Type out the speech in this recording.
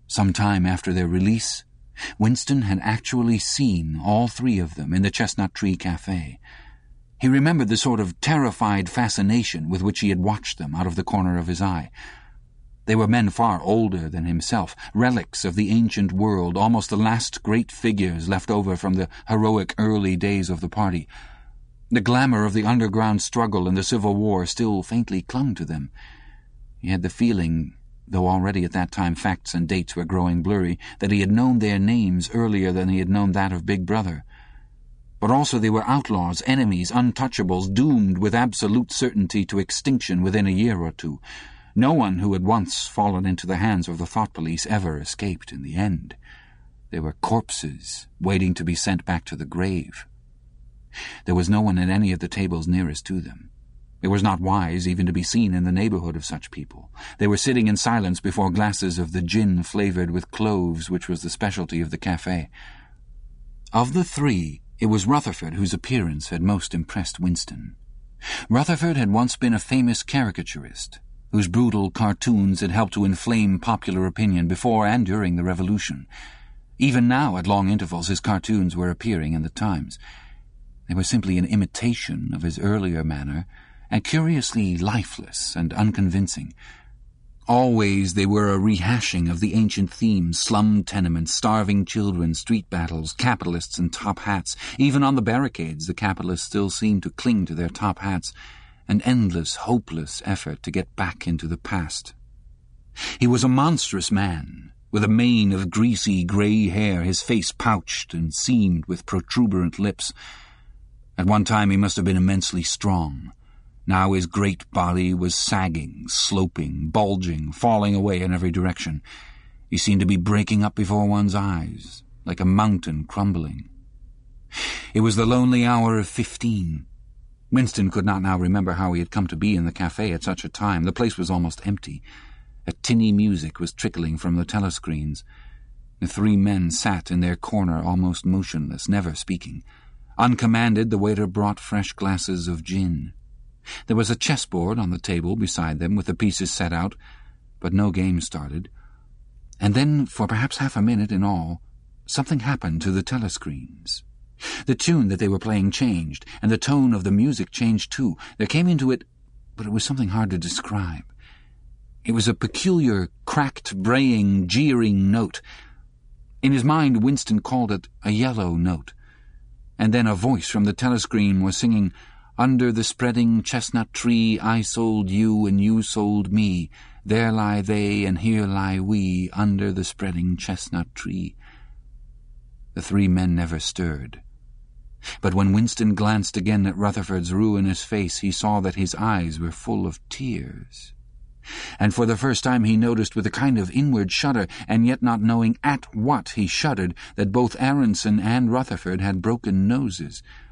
Some time after their release, Winston had actually seen all three of them in the Chestnut Tree Cafe. He remembered the sort of terrified fascination with which he had watched them out of the corner of his eye. They were men far older than himself, relics of the ancient world, almost the last great figures left over from the heroic early days of the party. The glamour of the underground struggle and the Civil War still faintly clung to them. He had the feeling, though already at that time facts and dates were growing blurry, that he had known their names earlier than he had known that of Big Brother. But also they were outlaws, enemies, untouchables, doomed with absolute certainty to extinction within a year or two. No one who had once fallen into the hands of the thought police ever escaped in the end. They were corpses waiting to be sent back to the grave. There was no one at any of the tables nearest to them. It was not wise even to be seen in the neighborhood of such people. They were sitting in silence before glasses of the gin flavored with cloves which was the specialty of the cafe. Of the three, it was Rutherford whose appearance had most impressed Winston. Rutherford had once been a famous caricaturist, whose brutal cartoons had helped to inflame popular opinion before and during the Revolution. Even now, at long intervals, his cartoons were appearing in the Times. They were simply an imitation of his earlier manner, and curiously lifeless and unconvincing. Always they were a rehashing of the ancient themes: slum tenements, starving children, street battles, capitalists and top hats. Even on the barricades the capitalists still seemed to cling to their top hats, an endless, hopeless effort to get back into the past. He was a monstrous man, with a mane of greasy grey hair, his face pouched and seamed with protuberant lips. At one time he must have been immensely strong. Now his great body was sagging, sloping, bulging, falling away in every direction. He seemed to be breaking up before one's eyes, like a mountain crumbling. It was the lonely hour of 15. Winston could not now remember how he had come to be in the cafe at such a time. The place was almost empty. A tinny music was trickling from the telescreens. The three men sat in their corner almost motionless, never speaking. Uncommanded, the waiter brought fresh glasses of gin. There was a chessboard on the table beside them with the pieces set out, but no game started. And then, for perhaps half a minute in all, something happened to the telescreens. The tune that they were playing changed, and the tone of the music changed too. There came into it, but it was something hard to describe. It was a peculiar, cracked, braying, jeering note. In his mind, Winston called it a yellow note. And then a voice from the telescreen was singing, "Under the spreading chestnut tree I sold you and you sold me. There lie they and here lie we, under the spreading chestnut tree." The three men never stirred. But when Winston glanced again at Rutherford's ruinous face, he saw that his eyes were full of tears. And for the first time he noticed with a kind of inward shudder, and yet not knowing at what he shuddered, that both Aronson and Rutherford had broken noses.